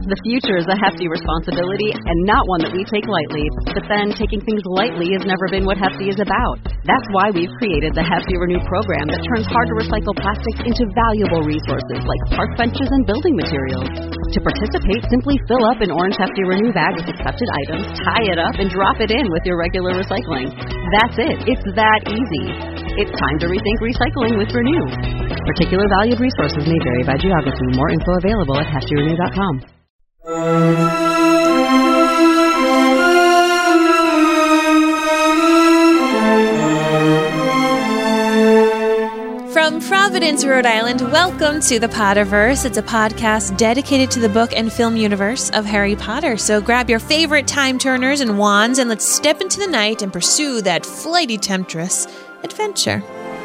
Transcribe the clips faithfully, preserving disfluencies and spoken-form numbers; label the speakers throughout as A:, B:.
A: The future is a hefty responsibility and not one that we take lightly. But then, taking things lightly has never been what Hefty is about. That's why we've created the Hefty Renew program that turns hard-to-recycle plastics into valuable resources like park benches and building materials. To participate, simply fill up an orange Hefty Renew bag with accepted items, tie it up, and drop it in with your regular recycling. That's it. It's that easy. It's time to rethink recycling with Renew. Particular valued resources may vary by geography. More info available at hefty renew dot com.
B: From Providence, Rhode Island, welcome to the Potterverse. It's a podcast dedicated to the book and film universe of Harry Potter. So grab your favorite time turners and wands and let's step into the night and pursue that flighty temptress adventure.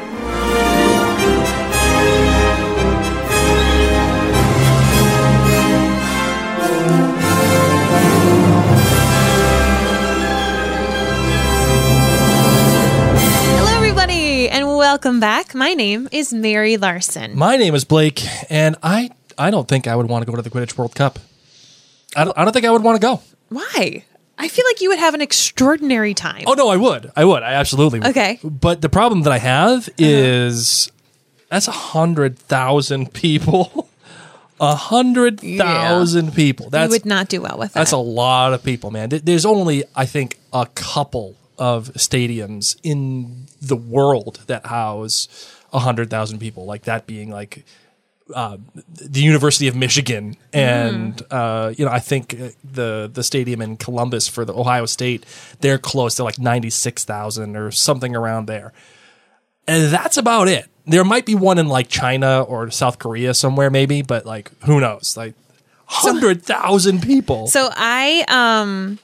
B: And welcome back. My name is Mary Larson.
C: My name is Blake, and I I don't think I would want to go to the Quidditch World Cup. I don't, I don't think I would want to go.
B: Why? I feel like you would have an extraordinary time.
C: Oh, no, I would. I would. I absolutely would.
B: Okay.
C: But the problem that I have is uh-huh. that's one hundred thousand people. one hundred thousand yeah. people. That's,
B: you would not do well with that.
C: That's a lot of people, man. There's only, I think, a couple of stadiums in the world that house one hundred thousand people, like that being like uh, the University of Michigan. And, mm. uh, you know, I think the the stadium in Columbus for the Ohio State, they're close to like ninety-six thousand or something around there. And that's about it. There might be one in like China or South Korea somewhere maybe, but like, who knows? Like one hundred thousand people.
B: So I... um.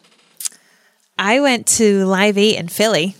B: I went to Live eight in Philly,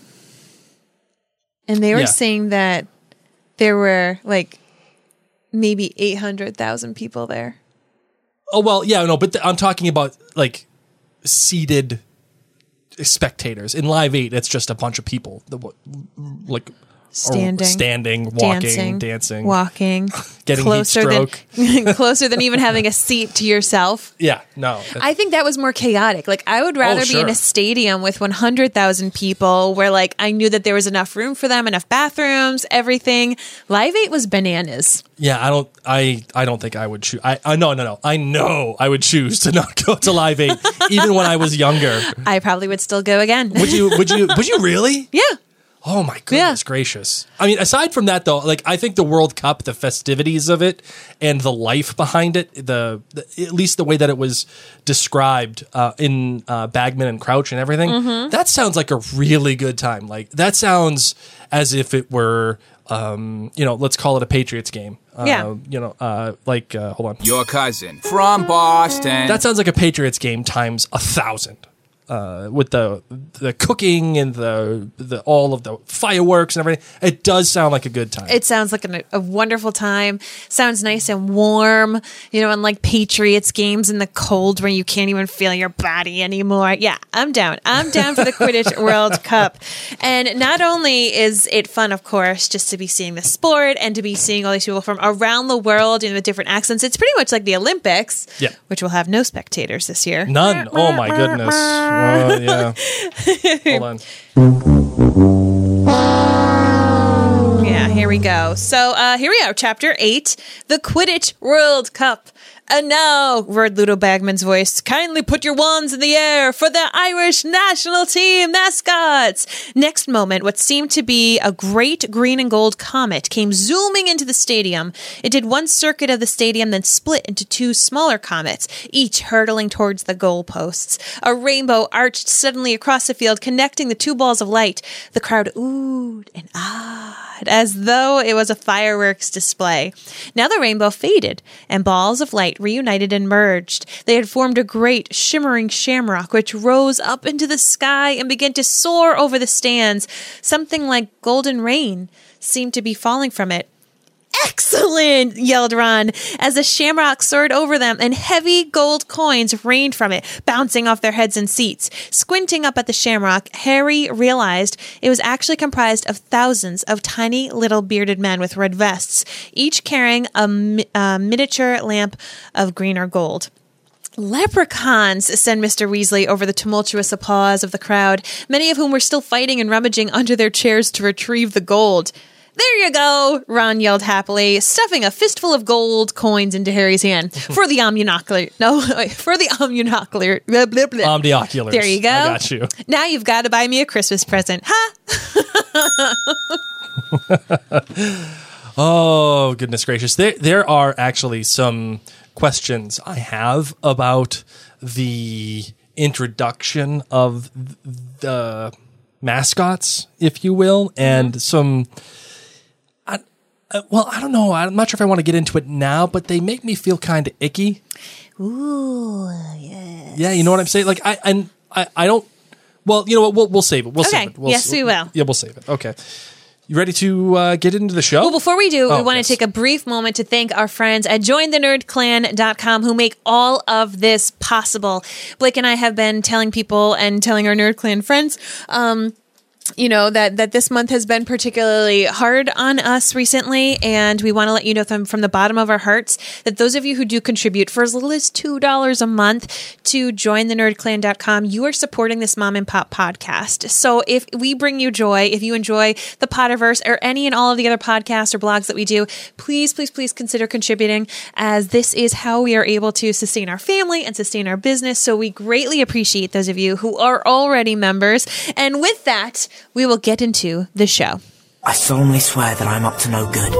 B: and they were yeah. saying that there were like maybe eight hundred thousand people there.
C: Oh, well, yeah, no, but th- I'm talking about like seated spectators. In Live eight, it's just a bunch of people, that, like
B: standing,
C: standing, walking,
B: dancing,
C: dancing
B: walking,
C: getting
B: closer
C: heat stroke.
B: Than, closer than even having a seat to yourself.
C: Yeah, no.
B: I think that was more chaotic. Like, I would rather
C: oh, sure.
B: be in a stadium with one hundred thousand people where, like, I knew that there was enough room for them, enough bathrooms, everything. Live eight was bananas.
C: Yeah, I don't, I, I don't think I would choose. I, I, no, no, no. I know I would choose to not go to Live eight, even when I was younger.
B: I probably would still go again.
C: Would you? Would you? Would you really?
B: Yeah.
C: Oh my goodness
B: yeah.
C: gracious. I mean, aside from that though, like I think the World Cup, the festivities of it and the life behind it, the, the at least the way that it was described uh, in uh, Bagman and Crouch and everything, mm-hmm. that sounds like a really good time. Like that sounds as if it were, um, you know, let's call it a Patriots game. Uh,
B: yeah.
C: You know, uh, like, uh, hold on.
D: Your cousin from Boston.
C: That sounds like a Patriots game times a thousand. Uh, with the the cooking and the the all of the fireworks and everything, it does sound like a good time.
B: It sounds like an, a wonderful time. Sounds nice and warm, you know, unlike Patriots games in the cold where you can't even feel your body anymore. Yeah, I'm down. I'm down for the Quidditch World Cup. And not only is it fun, of course, just to be seeing the sport and to be seeing all these people from around the world, you know, with different accents. It's pretty much like the Olympics,
C: yeah.
B: which will have no spectators this year.
C: None. Oh my goodness. Uh, yeah. Hold on.
B: Yeah, here we go. So uh, here we are, Chapter eight, the Quidditch World Cup. And now, roared Ludo Bagman's voice, kindly put your wands in the air for the Irish national team mascots. Next moment, what seemed to be a great green and gold comet came zooming into the stadium. It did one circuit of the stadium, then split into two smaller comets, each hurtling towards the goalposts. A rainbow arched suddenly across the field, connecting the two balls of light. The crowd oohed and ahed, as though it was a fireworks display. Now the rainbow faded, and balls of light reunited and merged. They had formed a great shimmering shamrock which rose up into the sky and began to soar over the stands. Something like golden rain seemed to be falling from it. "Excellent!" yelled Ron as the shamrock soared over them and heavy gold coins rained from it, bouncing off their heads and seats. Squinting up at the shamrock, Harry realized it was actually comprised of thousands of tiny little bearded men with red vests, each carrying a, mi- a miniature lamp of green or gold. Leprechauns, said Mister Weasley over the tumultuous applause of the crowd, many of whom were still fighting and rummaging under their chairs to retrieve the gold. There you go, Ron yelled happily, stuffing a fistful of gold coins into Harry's hand. For the omniocular. No, for the omniocular. Blah, blah, blah.
C: Omnioculars.
B: There you go.
C: I got you.
B: Now you've got to buy me a Christmas present. Ha!
C: Oh, goodness gracious. There, there are actually some questions I have about the introduction of the mascots, if you will, and mm-hmm. some... Uh, well, I don't know. I'm not sure if I want to get into it now, but they make me feel kind of icky.
B: Ooh, yes.
C: Yeah, you know what I'm saying? Like, I, I, I, I don't. Well, you know what? We'll we'll save it. We'll
B: okay.
C: save it. We'll,
B: yes, we will.
C: Yeah, we'll save it. Okay. You ready to uh, get into the show?
B: Well, before we do,
C: oh,
B: we want
C: yes.
B: to take a brief moment to thank our friends at join the nerd clan dot com who make all of this possible. Blake and I have been telling people and telling our Nerd Clan friends, um, you know, that, that this month has been particularly hard on us recently, and we want to let you know from, from the bottom of our hearts that those of you who do contribute for as little as two dollars a month to join the nerd clan dot com, you are supporting this mom and pop podcast. So if we bring you joy, if you enjoy the Potterverse or any and all of the other podcasts or blogs that we do, please, please, please consider contributing, as this is how we are able to sustain our family and sustain our business. So we greatly appreciate those of you who are already members. And with that, we will get into the show.
E: I solemnly swear that I'm up to no good.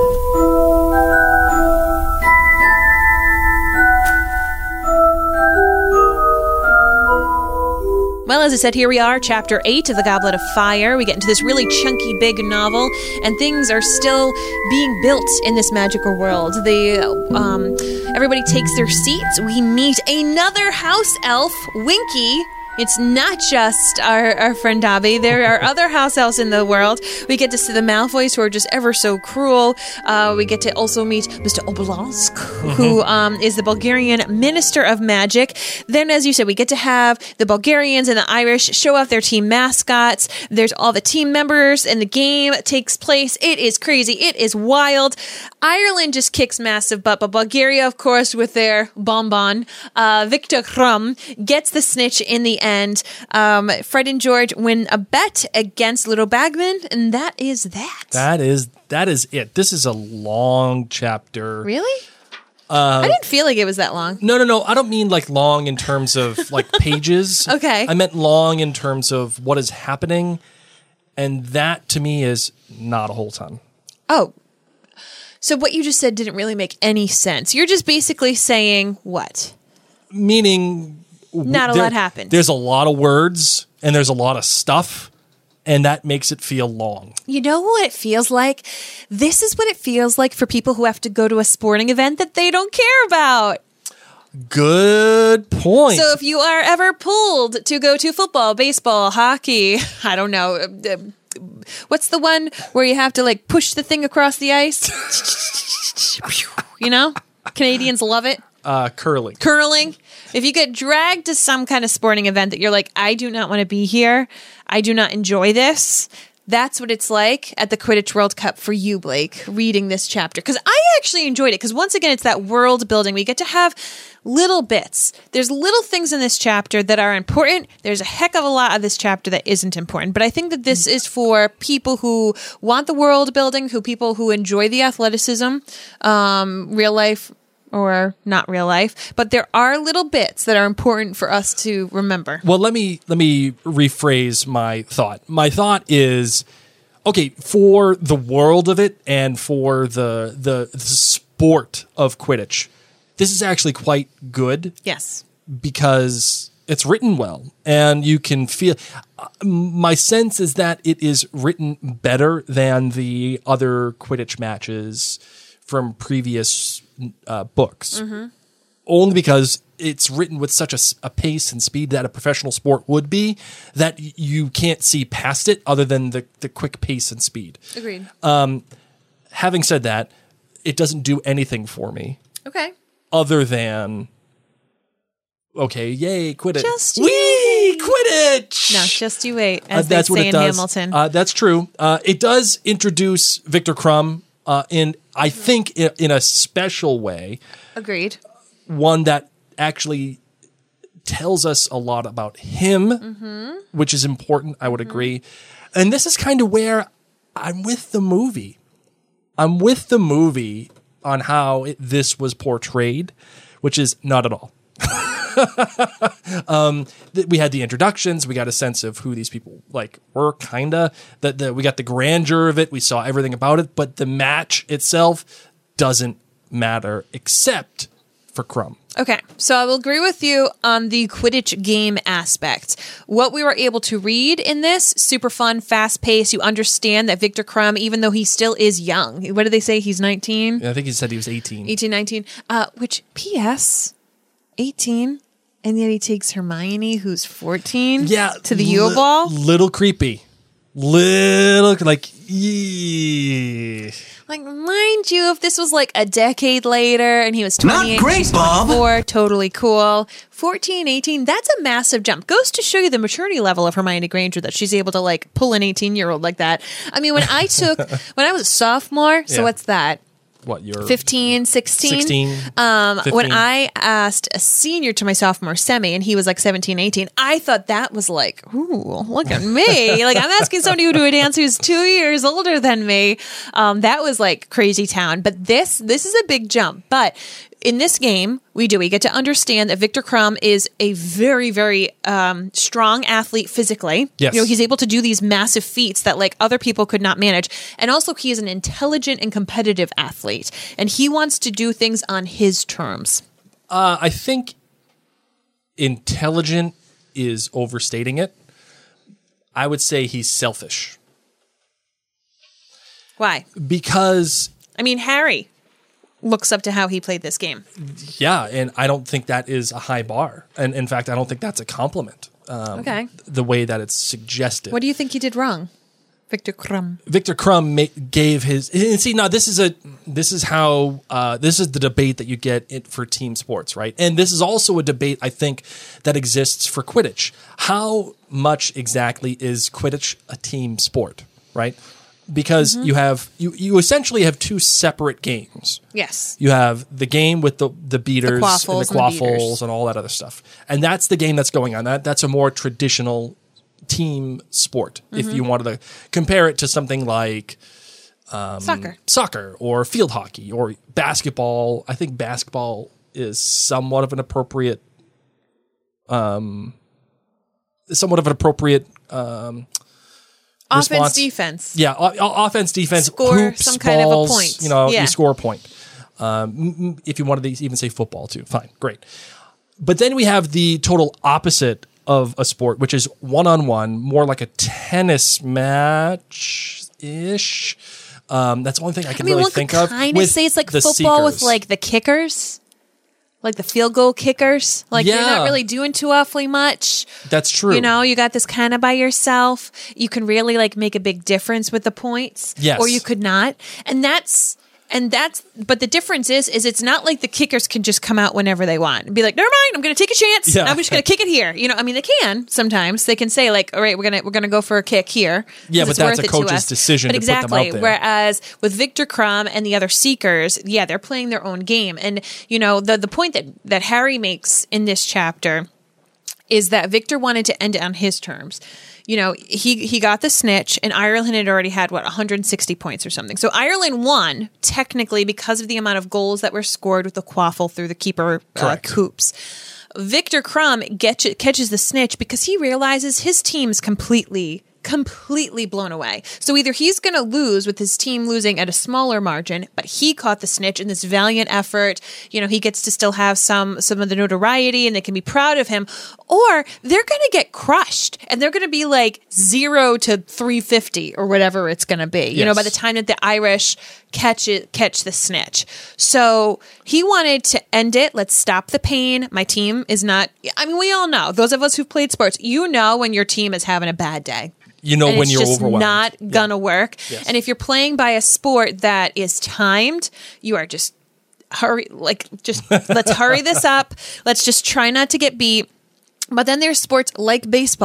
B: Well, as I said, here we are, Chapter eight of The Goblet of Fire. We get into this really chunky, big novel, and things are still being built in this magical world. The um, everybody takes their seats. We meet another house elf, Winky. It's not just our, our friend Dobby. There are other house elves in the world. We get to see the Malfoys, who are just ever so cruel. Uh, we get to also meet Mister Obolonsk, mm-hmm. who um, is the Bulgarian Minister of Magic. Then, as you said, we get to have the Bulgarians and the Irish show off their team mascots. There's all the team members, and the game takes place. It is crazy. It is wild. Ireland just kicks massive butt, but Bulgaria, of course, with their bonbon, uh, Victor Krum, gets the snitch in the end. And um, Fred and George win a bet against Little Bagman, and that is that.
C: That is that is it. This is a long chapter.
B: Really? Uh, I didn't feel like it was that long.
C: No, no, no. I don't mean like long in terms of like pages.
B: Okay.
C: I meant long in terms of what is happening, and that to me is not a whole ton.
B: Oh. So what you just said didn't really make any sense. You're just basically saying what?
C: Meaning...
B: Not a
C: there,
B: lot happened.
C: There's a lot of words and there's a lot of stuff, and that makes it feel long.
B: You know what it feels like? This is what it feels like for people who have to go to a sporting event that they don't care about.
C: Good point.
B: So if you are ever pulled to go to football, baseball, hockey, I don't know, what's the one where you have to like push the thing across the ice? You know? Canadians love it.
C: Uh, curling.
B: Curling. If you get dragged to some kind of sporting event that you're like, I do not want to be here, I do not enjoy this, that's what it's like at the Quidditch World Cup for you, Blake, reading this chapter. Because I actually enjoyed it, because once again, it's that world building. We get to have little bits. There's little things in this chapter that are important. There's a heck of a lot of this chapter that isn't important. But I think that this is for people who want the world building, who people who enjoy the athleticism, um, real life, or not real life, but there are little bits that are important for us to remember.
C: Well, let me let me rephrase my thought. My thought is, okay, for the world of it and for the the, the sport of Quidditch, this is actually quite good.
B: Yes.
C: Because it's written well, and you can feel... My sense is that it is written better than the other Quidditch matches from previous uh, books, mm-hmm. only because it's written with such a, a pace and speed that a professional sport would be, that y- you can't see past it other than the, the quick pace and speed.
B: Agreed.
C: Um, having said that, it doesn't do anything for me.
B: Okay.
C: Other than, okay, yay, Quidditch.
B: Just you
C: Whee, Quidditch!
B: No, just you wait, as
C: uh, that's
B: they
C: what
B: say
C: it
B: in
C: does.
B: Hamilton.
C: Uh, that's true. Uh, it does introduce Victor Krum uh, in, I think, in, in a special way.
B: Agreed.
C: One that actually tells us a lot about him, mm-hmm. which is important. I would mm-hmm. agree. And this is kind of where I'm with the movie. I'm with the movie on how it, this was portrayed, which is not at all. um, th- we had the introductions. We got a sense of who these people like were, kind of. That the, we got the grandeur of it. We saw everything about it. But the match itself doesn't matter except for Crumb.
B: Okay, so I will agree with you on the Quidditch game aspect. What we were able to read in this, super fun, fast paced. You understand that Victor Crumb, even though he still is young, what did they say? He's nineteen?
C: Yeah, I think he said he was eighteen.
B: eighteen, nineteen. Uh, which, P S, eighteen, and yet he takes Hermione, who's fourteen,
C: yeah,
B: to the Yule Ball?
C: Little creepy. Little, like, yeah.
B: Like, mind you, if this was like a decade later and he was twenty-eight,
E: Not great, Bob.
B: twenty-four, totally cool. fourteen, eighteen, that's a massive jump. Goes to show you the maturity level of Hermione Granger that she's able to like pull an eighteen-year-old like that. I mean, when I took, when I was a sophomore, so
C: Yeah.
B: what's that?
C: What, you're
B: fifteen, sixteen?
C: sixteen?
B: Um,
C: fifteen.
B: When I asked a senior to my sophomore semi and he was like seventeen, eighteen, I thought that was like, ooh, look at me. Like, I'm asking somebody who do a dance who's two years older than me. Um, that was like crazy town. But this, this is a big jump. But in this game, we do. We get to understand that Victor Crumb is a very, very um, strong athlete physically.
C: Yes.
B: You know, he's able to do these massive feats that like other people could not manage. And also he is an intelligent and competitive athlete. And he wants to do things on his terms.
C: Uh, I think intelligent is overstating it. I would say he's selfish.
B: Why?
C: Because...
B: I mean, Harry looks up to how he played this game.
C: Yeah, and I don't think that is a high bar. And in fact, I don't think that's a compliment. Um,
B: Okay.
C: The way that it's suggested.
B: What do you think he did wrong, Victor Crumb?
C: Victor Crumb ma- gave his... And see, now this is a... This is how... Uh, this is the debate that you get it for team sports, right? And this is also a debate, I think, that exists for Quidditch. How much exactly is Quidditch a team sport, right? Because mm-hmm. you have you, you essentially have two separate games.
B: Yes.
C: You have the game with the the beaters
B: the
C: and the
B: quaffles
C: quaffles
B: and,
C: and,
B: the
C: and all that other stuff. And that's the game that's going on. That that's a more traditional team sport. Mm-hmm. If you wanted to compare it to something like um,
B: soccer.
C: Soccer or field hockey or basketball. I think basketball is somewhat of an appropriate um somewhat of an appropriate um
B: Offense,
C: response.
B: defense.
C: Yeah, o- o- offense, defense,
B: Score
C: hoops,
B: some kind
C: balls,
B: of a point.
C: You know,
B: Yeah.
C: you score a point. Um, if you wanted to even say football too, fine, great. But then we have the total opposite of a sport, which is one-on-one, more like a tennis match-ish. Um, that's the only thing I can
B: I mean,
C: really
B: one
C: think
B: could
C: of.
B: kind of
C: with
B: say it's like
C: the
B: football with
C: Seekers.
B: like the kickers. Like the field goal kickers. Like you're
C: Yeah.
B: not really doing too awfully much.
C: That's true.
B: You know, you got this kind of by yourself. You can really like make a big difference with the points.
C: Yes.
B: Or you could not. And that's and that's but the difference is is it's not like the kickers can just come out whenever they want and be like, never mind, I'm gonna take a chance.
C: Yeah.
B: I'm just gonna kick it here. You know, I mean they can sometimes. They can say like, all right, we're gonna we're gonna go for a kick here.
C: Yeah,
B: 'cause
C: but
B: it's
C: that's
B: worth
C: a
B: it to
C: coach's
B: us.
C: decision
B: But
C: to put them
B: exactly.
C: out there.
B: Whereas with Victor Crumb and the other Seekers, yeah, they're playing their own game. And you know, the the point that, that Harry makes in this chapter is that Victor wanted to end it on his terms. You know, he he got the snitch, and Ireland had already had, what, one hundred sixty points or something. So Ireland won, technically, because of the amount of goals that were scored with the quaffle through the keeper uh,
C: Correct.
B: coops. Victor Crumb get, catches the snitch because he realizes his team's completely completely blown away. So either he's going to lose with his team losing at a smaller margin, but he caught the snitch in this valiant effort. You know, he gets to still have some some of the notoriety and they can be proud of him, or they're going to get crushed and they're going to be like zero to three fifty or whatever it's going to be, you
C: Yes.
B: know, by the time that the Irish catch it, catch the snitch. So he wanted to end it. Let's stop the pain. My team is not, I mean, we all know, those of us who've played sports, you know when your team is having a bad day.
C: You know
B: and
C: when
B: it's
C: you're
B: just
C: overwhelmed.
B: not gonna work.
C: Yes.
B: And if you're playing by a sport that is timed, you are just hurry, like just let's hurry this up. Let's just try not to get beat. But then there's sports like baseball,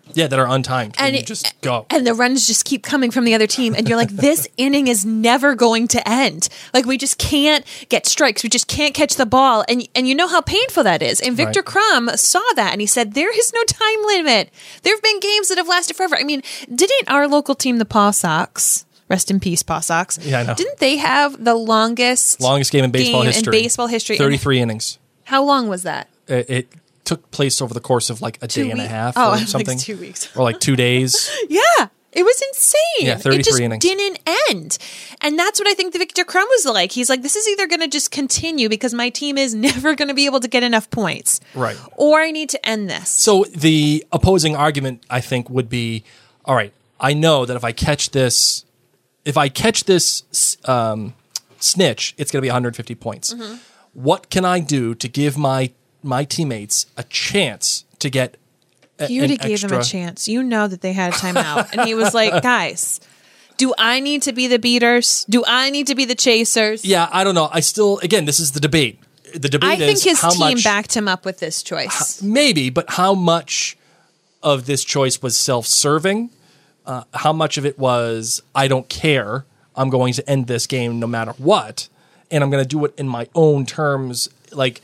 C: Yeah, that are untimed. And,
B: And
C: you
B: it-
C: just go.
B: And the runs just keep coming from the other team. And you're like, this inning is never going to end. Like, we just can't get strikes. We just can't catch the ball. And and you know how painful that is. And Victor
C: Right.
B: Crum saw that and he said, there is no time limit. There have been games that have lasted forever. I mean, didn't our local team, the Paw Sox, rest in peace, Paw Sox,
C: Yeah, I know.
B: didn't they have the longest,
C: Longest game in baseball
B: game
C: history.
B: in baseball history?
C: thirty-three innings.
B: How long was that?
C: It, it took place over the course of like a
B: Two
C: day and a
B: week-
C: half
B: Oh,
C: or
B: like
C: something.
B: two weeks.
C: Or like two days.
B: Yeah. It was insane.
C: Yeah, thirty-three
B: it just
C: innings.
B: didn't end. And that's what I think the Victor Crum was like. He's like, this is either going to just continue because my team is never going to be able to get enough points.
C: Right.
B: Or I need to end this.
C: So the opposing argument, I think, would be, all right, I know that if I catch this, if I catch this um, snitch, it's going to be one hundred fifty points.
B: Mm-hmm.
C: What can I do to give my my teammates a chance to get a,
B: He already
C: an
B: gave
C: extra,
B: him a chance. You know that they had a timeout. And he was like, guys, do I need to be the beaters? Do I need to be the chasers?
C: Yeah, I don't know. I still, again, this is the debate. The debate
B: I think
C: is
B: his
C: how
B: team
C: much,
B: backed him up with this choice.
C: maybe, but how much of this choice was self-serving? Uh, how much of it was, I don't care, I'm going to end this game no matter what, and I'm going to do it in my own terms, like,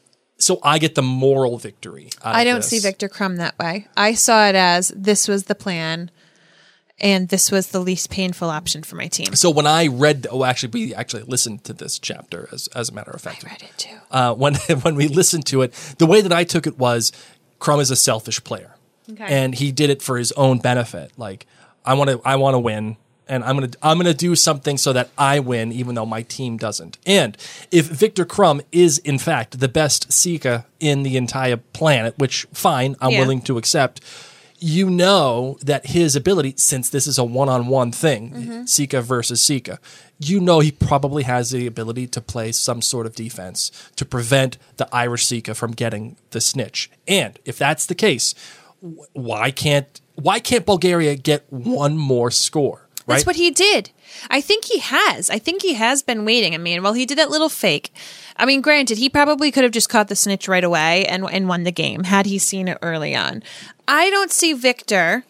C: so I get the moral victory out
B: I
C: of
B: don't
C: this.
B: see Victor Crum that way. I saw it as this was the plan and this was the least painful option for my team.
C: So when I read, oh, actually, we actually listened to this chapter, as as a matter of fact.
B: I read it too.
C: Uh, when when we listened to it, the way that I took it was, Crum is a selfish player,
B: Okay.
C: and he did it for his own benefit. Like, I want to, I want to win, and I'm gonna, I'm gonna do something so that I win, even though my team doesn't. And if Victor Crum is in fact the best Sika in the entire planet, which fine, I'm
B: Yeah.
C: willing to accept. You know that his ability, since this is a one-on-one thing,
B: Mm-hmm.
C: Sika versus Sika, you know he probably has the ability to play some sort of defense to prevent the Irish Sika from getting the snitch. And if that's the case, wh- why can't why can't Bulgaria get one more score? Right?
B: That's what he did. I think he has. I think he has been waiting. I mean, well, he did that little fake. I mean, granted, he probably could have just caught the snitch right away and and won the game had he seen it early on. I don't see Victor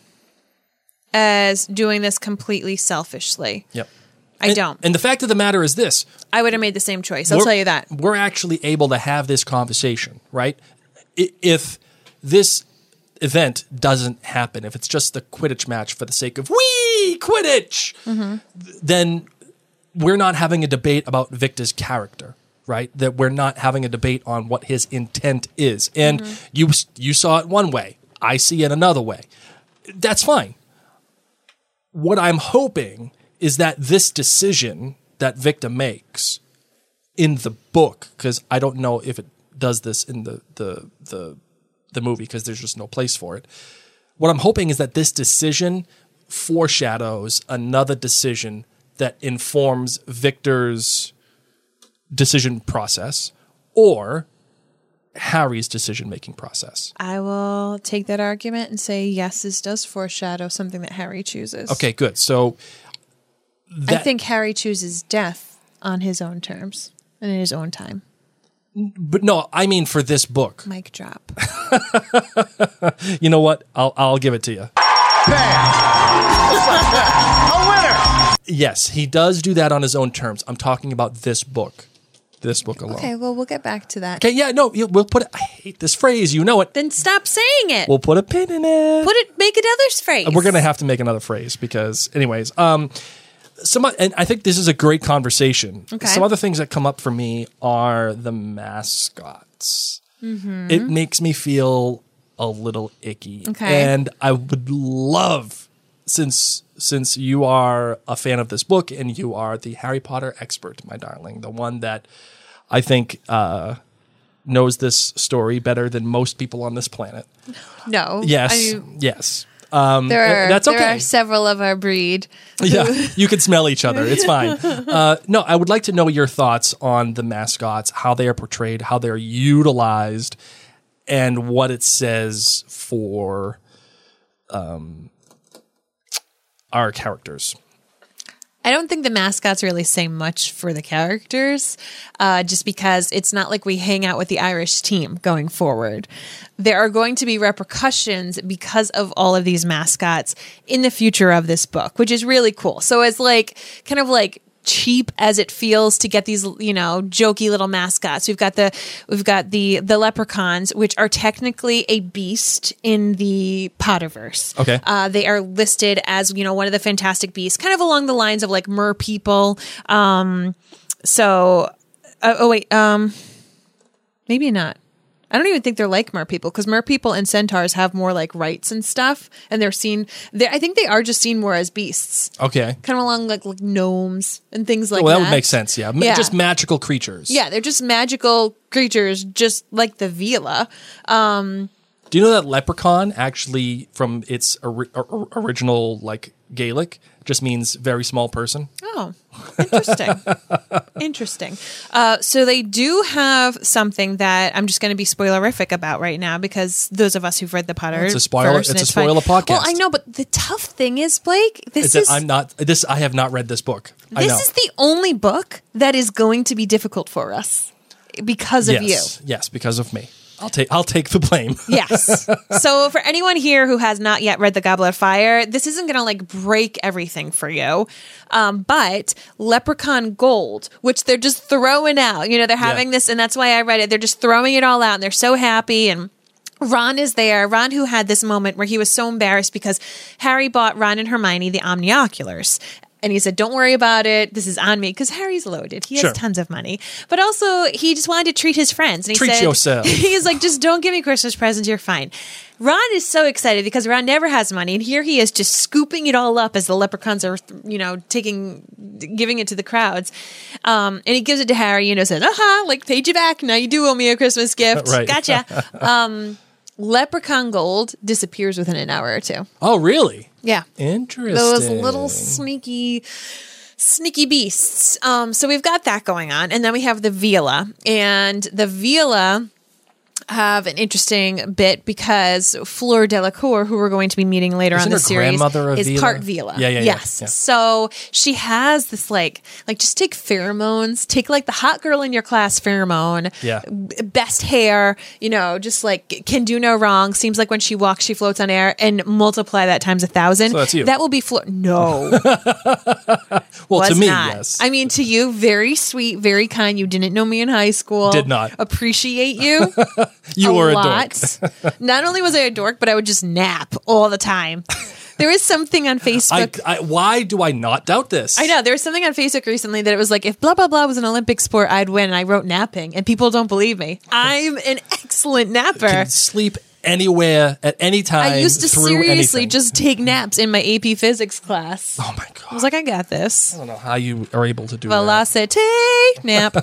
B: as doing this completely selfishly.
C: Yep.
B: I
C: And-
B: don't.
C: And the fact of the matter is this.
B: I would have made the same choice. I'll
C: we're-
B: tell you that.
C: We're actually able to have this conversation, right? I- If this event doesn't happen, if it's just the Quidditch match for the sake of wee Quidditch,
B: Mm-hmm.
C: th- then we're not having a debate about Victor's character, right? That we're not having a debate on what his intent is. And
B: Mm-hmm.
C: you you saw it one way, I see it another way. That's fine. What I'm hoping is that this decision that Victor makes in the book, because I don't know if it does this in the the the, the movie because there's just no place for it. What I'm hoping is that this decision foreshadows another decision that informs Victor's decision process or Harry's decision-making process.
B: I will take that argument and say, yes, this does foreshadow something that Harry chooses.
C: Okay, good. So
B: I
C: that,
B: think Harry chooses death on his own terms and in his own time.
C: but no, I mean for this book.
B: Mic drop.
C: You know what? I'll I'll give it to you.
F: A winner!
C: Yes, he does do that on his own terms. I'm talking about this book. This book alone.
B: Okay, well, we'll get back to that.
C: Okay, yeah, no, you- we'll put it. I hate this phrase. You know it.
B: Then stop saying it.
C: We'll put a pin in it.
B: Put it. Make another phrase.
C: We're gonna have to make another phrase because, anyways, um, some and I think this is a great conversation.
B: Okay.
C: Some other things that come up for me are the mascots. It makes me feel a little icky.
B: Okay.
C: And I would love, since since you are a fan of this book and you are the Harry Potter expert, my darling, the one that I think uh, knows this story better than most people on this planet.
B: No.
C: Yes,
B: I,
C: yes. Um,
B: there are.
C: that's
B: there
C: okay.
B: are several of our breed.
C: Yeah, you can smell each other. It's fine. Uh, no, I would like to know your thoughts on the mascots, how they are portrayed, how they're utilized, and what it says for um, our characters.
B: I don't think the mascots really say much for the characters, uh, just because it's not like we hang out with the Irish team going forward. There are going to be repercussions because of all of these mascots in the future of this book, which is really cool. So it's like kind of like cheap as it feels to get these, you know, jokey little mascots. We've got the we've got the the leprechauns, which are technically a beast in the Potterverse.
C: Okay,
B: uh, they are listed as, you know, one of the fantastic beasts, kind of along the lines of like mer people. Um, so, uh, oh wait, um, maybe not. I don't even think they're like mer people, because mer people and centaurs have more like rights and stuff, and they're seen. They're, I think they are just seen more as beasts.
C: Okay,
B: kind of along like, like gnomes and things like
C: well, that.
B: that.
C: That would make sense. Yeah. Ma-
B: yeah,
C: just magical creatures.
B: Yeah, they're just magical creatures, just like the Vila. Um,
C: Do you know that leprechaun actually, from its ori- or- original like Gaelic, just means very small person?
B: Oh, interesting. Interesting. Uh, so they do have something that I'm just going to be spoilerific about right now, because those of us who've read the Potter,
C: It's a spoiler-
B: first, and
C: it's a
B: fine.
C: spoiler podcast.
B: Well, I know, but the tough thing is, Blake, this
C: Is that
B: is
C: I'm not this. I have not read this book. I
B: this
C: know.
B: is the only book that is going to be difficult for us because of
C: yes,
B: you.
C: yes, because of me. I'll take I'll take the blame.
B: Yes. So for anyone here who has not yet read The Goblet of Fire, this isn't going to like break everything for you. Um, but Leprechaun Gold, which they're just throwing out, you know, they're having
C: Yeah.
B: this, and that's why I read it. They're just throwing it all out, and they're so happy. And Ron is there. Ron, who had this moment where he was so embarrassed because Harry bought Ron and Hermione the Omnioculars. And he said, don't worry about it. This is on me. Because Harry's loaded. He has
C: Sure.
B: tons of money. But also, he just wanted to treat his friends. And he
C: Treat
B: said,
C: yourself.
B: He's like, just don't give me Christmas presents. You're fine. Ron is so excited because Ron never has money. And here he is just scooping it all up as the leprechauns are, you know, taking, giving it to the crowds. Um, and he gives it to Harry, you know, says, aha, like, paid you back. Now you do owe me a Christmas gift.
C: Right.
B: Gotcha. um, Leprechaun Gold disappears within an hour or two.
C: Oh, really?
B: Yeah.
C: Interesting.
B: Those little sneaky, sneaky beasts. Um, so we've got that going on. And then we have the Vila. And the Vila have an interesting bit because Fleur Delacour, who we're going to be meeting later
C: Isn't
B: on the
C: her
B: series,
C: grandmother a
B: is
C: Vila?
B: part Vila.
C: Yeah, yeah, yeah,
B: Yes.
C: yeah.
B: So she has this like, like just take pheromones, take like the hot girl in your class pheromone,
C: Yeah.
B: best hair, you know, just like can do no wrong. Seems like when she walks, she floats on air, and multiply that times a thousand.
C: So that's you.
B: That will be Fleur. No.
C: Well,
B: was
C: to me,
B: not.
C: yes.
B: I mean, to you, very sweet, very kind. You didn't know me in high school.
C: Did not.
B: Appreciate you.
C: you
B: a
C: were a
B: lot.
C: dork.
B: Not only was I a dork, but I would just nap all the time. There is something on
C: I,
B: Facebook.
C: I, why do I not doubt this?
B: I know there was something on Facebook recently that it was like, if blah blah blah was an Olympic sport, I'd win. And I wrote napping, and people don't believe me. I'm an excellent napper.
C: Can sleep anywhere at any time.
B: I used to
C: through
B: seriously
C: anything.
B: just take naps in my A P physics class.
C: Oh my god!
B: I was like, I got this.
C: I don't know how you are able to do that.
B: Velocity nap.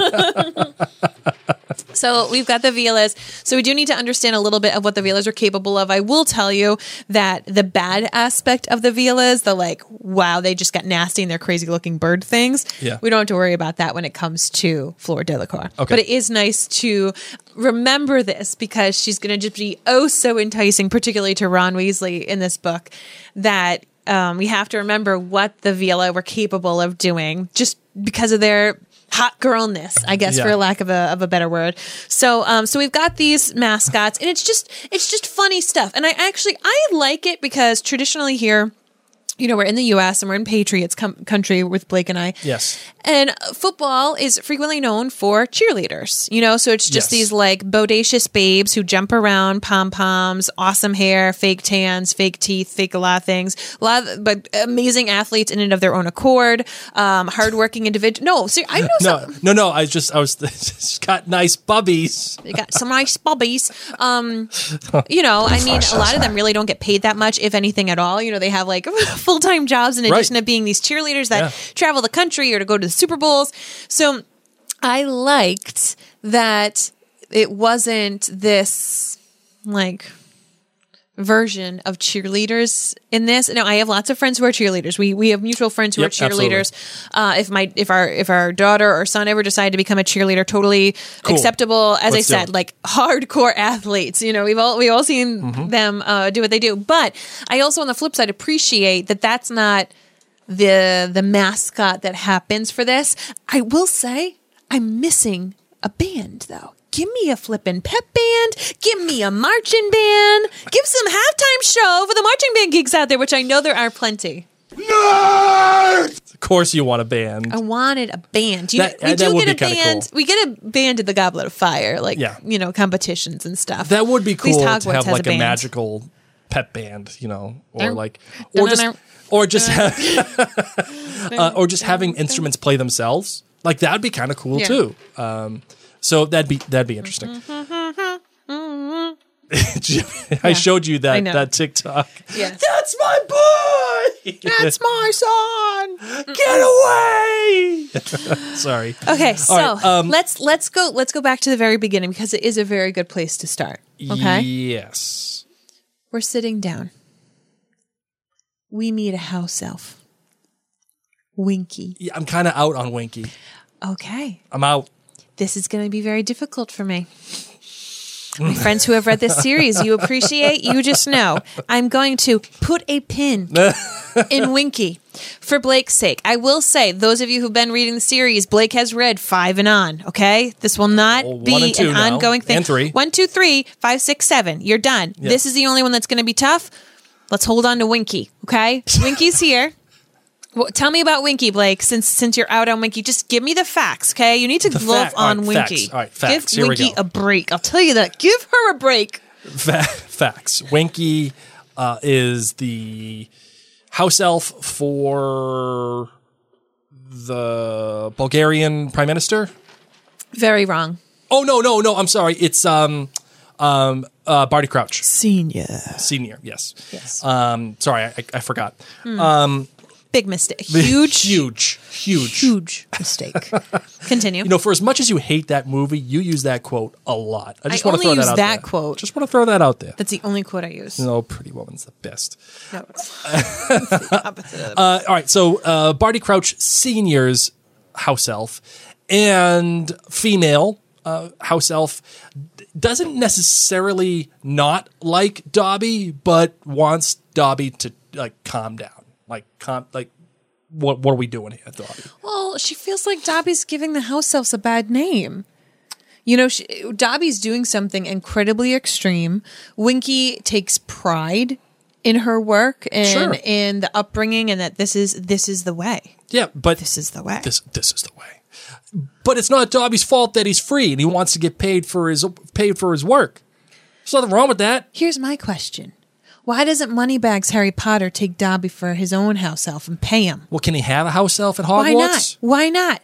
B: So we've got the Vilas. So we do need to understand a little bit of what the Vilas are capable of. I will tell you that the bad aspect of the Vilas, the like, wow, they just got nasty and they're crazy looking bird things.
C: Yeah.
B: We don't have to worry about that when it comes to Fleur Delacour.
C: Okay.
B: But it is nice to remember this because she's going to just be oh so enticing, particularly to Ron Weasley in this book, that um, we have to remember what the Vila were capable of doing just because of their hot girlness, I guess,
C: Yeah.
B: for lack of a of a better word. So, um, so we've got these mascots, and it's just it's just funny stuff. And I actually I like it because traditionally here, you know, we're in the U S and we're in Patriots com- country with Blake and I.
C: Yes.
B: And football is frequently known for cheerleaders, you know, so it's just
C: Yes.
B: these like bodacious babes who jump around, pom poms, awesome hair, fake tans, fake teeth, fake a lot of things, a lot of, but amazing athletes in and of their own accord, um, hardworking individual. No, see, I know
C: No,
B: some.
C: no, no. I just, I was just got nice bubbies.
B: They got some nice bubbies. Um, you know, I mean, a lot of them really don't get paid that much, if anything at all. You know, they have like full time jobs in addition
C: Right.
B: to being these cheerleaders that
C: Yeah.
B: travel the country or to go to the Super Bowls. So I liked that it wasn't this like version of cheerleaders in this. No, I have lots of friends who are cheerleaders. We we have mutual friends who
C: Yep,
B: are cheerleaders. Uh, if my if our if our daughter or son ever decide to become a cheerleader, totally
C: Cool.
B: acceptable. As
C: Let's do
B: I said,
C: it.
B: like hardcore athletes. You know, we've all we've all seen
C: Mm-hmm.
B: them uh, do what they do. But I also, on the flip side, appreciate that that's not the the mascot that happens for this. I will say I'm missing a band though. Give me a flippin' pep band. Give me a marching band. Give some halftime show for the marching band geeks out there, which I know there are plenty.
C: Of course you want a band.
B: I wanted a band. You,
C: That-
B: we
C: that
B: do
C: would
B: get
C: be
B: a
C: kinda
B: band.
C: cool.
B: We get a band at the Goblet of Fire, like
C: Yeah.
B: you know, competitions and stuff.
C: That would be
B: At least
C: cool
B: Hogwarts
C: to have
B: has
C: like a,
B: band.
C: magical pep band, you know, or
B: Dun,
C: like, or
B: dun,
C: just,
B: dun,
C: or just, have, uh, or just having instruments play themselves. Like that would be kind of cool
B: Yeah.
C: too. Um, so that'd be that'd be interesting. I showed you
B: I
C: that
B: know.
C: that TikTok.
B: Yes.
C: That's my boy.
B: That's my son.
C: Get away! Sorry.
B: Okay, so
C: right, um,
B: let's let's go let's go back to the very beginning because it is a very good place to start. Okay,
C: Yes.
B: we're sitting down. We meet a house elf, Winky.
C: Yeah, I'm kind of out on Winky.
B: Okay,
C: I'm out.
B: this is going to be very difficult for me. My friends who have read this series, you appreciate, you just know. I'm going to put a pin in Winky for Blake's sake. I will say, those of you who've been reading the series, Blake has read five and on, okay? This will not
C: Well, one
B: be
C: and two
B: an
C: now,
B: ongoing thing.
C: and three.
B: One, two, three, five, six, seven. You're done.
C: Yeah.
B: This is the only one that's going to be tough. Let's hold on to Winky, okay? Winky's here. Well, tell me about Winky, Blake. Since since you're out on Winky, just give me the facts, okay? You need to
C: The
B: love
C: fact- all
B: on
C: right,
B: Winky.
C: facts. All right, facts.
B: Give
C: Here we
B: Winky
C: go.
B: a break. I'll tell you that. Give her a break.
C: Fa- facts. Winky uh, is the house elf for the Bulgarian prime minister.
B: Very wrong.
C: Oh no, no, no! I'm sorry. It's um, um, uh, Barty Crouch
B: Senior.
C: Senior. Yes.
B: Yes.
C: Um, sorry, I, I forgot.
B: Big mistake. Huge,
C: huge, huge,
B: huge mistake. Continue.
C: You know, for as much as you hate that movie, you use that quote a lot. I just
B: I
C: want to
B: only
C: throw
B: use
C: that out
B: that
C: there.
B: quote.
C: Just want to throw that out there.
B: That's the only quote I use.
C: No, Pretty Woman's the best.
B: No, it's, it's the opposite of
C: Uh, all right, so uh, Barty Crouch Senior's house elf and female uh, house elf d- doesn't necessarily not like Dobby, but wants Dobby to like calm down. Like, calm, like what what are we doing here, Dobby?
B: Well, she feels like Dobby's giving the house elves a bad name. You know, she, Dobby's doing something incredibly extreme. Winky takes pride in her work and
C: Sure.
B: in the upbringing, and that this is this is the way.
C: Yeah, but
B: This is the way.
C: this this is the way. But it's not Dobby's fault that he's free and he wants to get paid for his paid for his work. There's nothing wrong with that.
B: Here's my question. Why doesn't Moneybags Harry Potter take Dobby for his own house elf and pay him?
C: Well, can he have a house elf at Hogwarts?
B: Why not? Why not?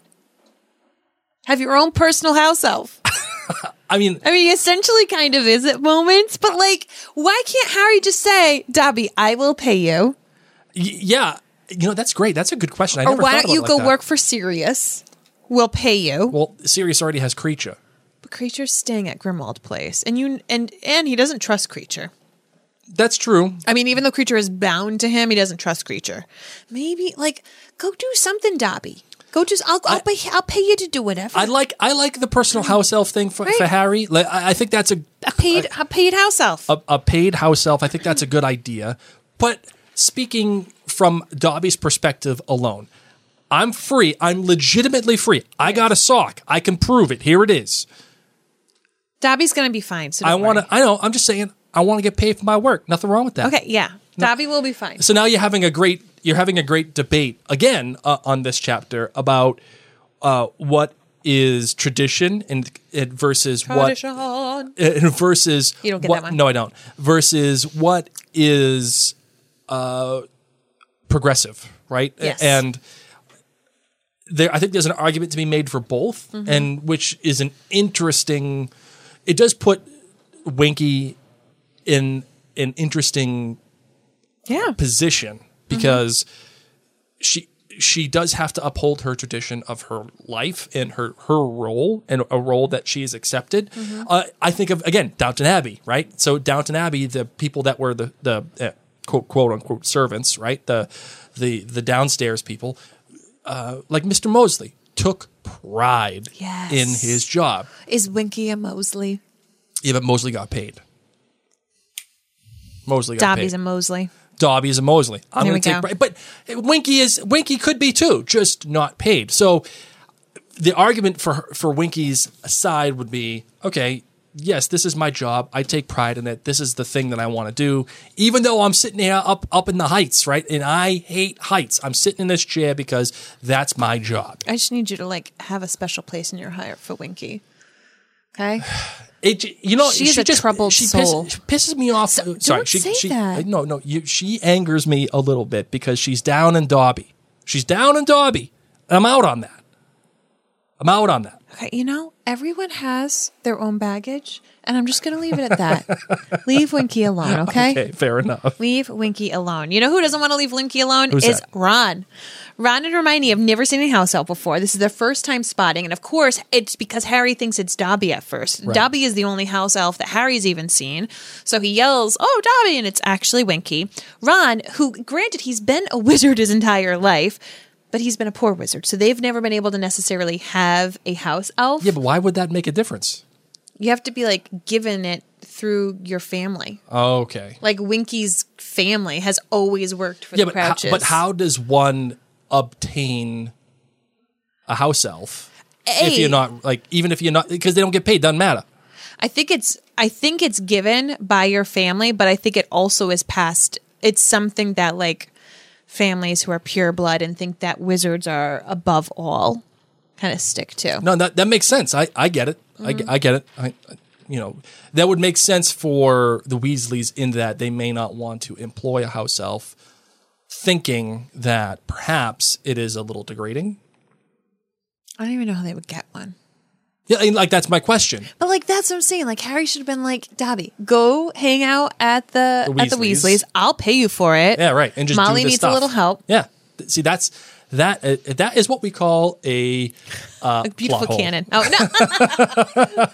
B: Have your own personal house elf.
C: I mean,
B: I mean, he essentially kind of is at moments, but like, why can't Harry just say, Dobby, I will pay you?
C: y- yeah, you know that's great. That's a good question. I
B: Or
C: never
B: why
C: thought
B: don't
C: about
B: you
C: it like
B: go
C: that.
B: work for Sirius? We'll pay you.
C: Well, Sirius already has Creature.
B: But Creature's staying at Grimmauld Place, and you and and he doesn't trust Creature.
C: That's true.
B: I mean, even though Creature is bound to him, he doesn't trust Creature. Maybe like go do something, Dobby. Go just I'll I'll,
C: I-
B: pay, I'll pay you to do whatever.
C: I like I like the personal house elf thing for,
B: Right.
C: for Harry. Like, I, I think that's a,
B: a paid a paid house elf.
C: a a paid house elf. I think that's a good idea. But speaking from Dobby's perspective alone, I'm free. I'm legitimately free. I got a sock. I can prove it. Here it is.
B: Dobby's gonna be fine. So
C: I
B: don't
C: want to.
B: worry.
C: I know. I'm just saying. I want to get paid for my work. Nothing wrong with that.
B: Okay, yeah, Dobby will be fine.
C: So now you're having a great you're having a great debate again uh, on this chapter about uh, what is tradition and, and versus
B: Tradition.
C: what uh, versus
B: You don't get
C: what,
B: that one.
C: No, I don't. Versus what is uh, progressive, right?
B: Yes.
C: And there, I think there's an argument to be made for both,
B: Mm-hmm.
C: and which is an interesting. It does put Winky in an interesting
B: Yeah,
C: position because she she does have to uphold her tradition of her life and her her role and a role that she has accepted. Uh, I think of again Downton Abbey, right? So Downton Abbey, the people that were the the uh, quote quote unquote servants, right? The the the downstairs people, uh, like Mister Mosley, took pride
B: Yes.
C: in his job.
B: is Winky a Mosley?
C: Yeah, but Mosley got paid. Mosley got
B: Dobby's
C: paid.
B: a Mosley.
C: Dobby is a Mosley. I'm
B: There
C: going to
B: we
C: take
B: go.
C: Bride. But Winky is Winky could be too, just not paid. So the argument for for Winky's side would be, okay, yes, this is my job. I take pride in it. This is the thing that I want to do. Even though I'm sitting here up up in the heights, right? And I hate heights. I'm sitting in this chair because that's my job.
B: I just need you to like have a special place in your heart for Winky. Okay?
C: It, you know,
B: She's
C: she
B: a
C: just,
B: troubled
C: she
B: soul.
C: Pisses, she pisses me off.
B: So-
C: Sorry,
B: don't
C: she,
B: say
C: she,
B: that.
C: No, no, you, she angers me a little bit because she's down in Dobby. She's down in Dobby. And I'm out on that. I'm out on that.
B: Okay, you know, everyone has their own baggage, and I'm just going to leave it at that. Leave Winky alone, okay?
C: Okay, fair enough.
B: Leave Winky alone. You know who doesn't want to leave Winky alone?
C: Who's
B: is
C: that?
B: Ron. Ron and Hermione have never seen a house elf before. This is their first time spotting, and of course, it's because Harry thinks it's Dobby at first.
C: Right.
B: Dobby is the only house elf that Harry's even seen, so he yells, "Oh, Dobby!" and it's actually Winky. Ron, who, granted, he's been a wizard his entire life, but he's been a poor wizard, so they've never been able to necessarily have a house elf.
C: Yeah, but why would that make a difference?
B: You have to be like given it through your family.
C: Okay.
B: Like Winky's family has always worked for
C: Yeah,
B: the
C: but how,
B: Crouches.
C: but how does one obtain a house elf if
B: A,
C: you're not, like, even if you're not, because they don't get paid, doesn't matter.
B: I think it's I think it's given by your family, but I think it also is passed. It's something that like families who are pure blood and think that wizards are above all kind of stick to.
C: No, that that makes sense. I, I get it. I,
B: Mm-hmm.
C: I get it. I, you know, that would make sense for the Weasleys in that they may not want to employ a house elf, thinking that perhaps it is a little degrading.
B: I don't even know how they would get one.
C: Yeah, and, like, that's my question.
B: But like that's what I'm saying. Like Harry should have been like, Dobby, go hang out at the,
C: The
B: at the
C: Weasleys.
B: Weasleys. I'll pay you for it.
C: Yeah, right. And just
B: Molly
C: do the
B: needs
C: stuff.
B: a little help.
C: Yeah. Th- See, that's that. Uh, that is what we call a uh,
B: A beautiful
C: plot hole.
B: cannon. Oh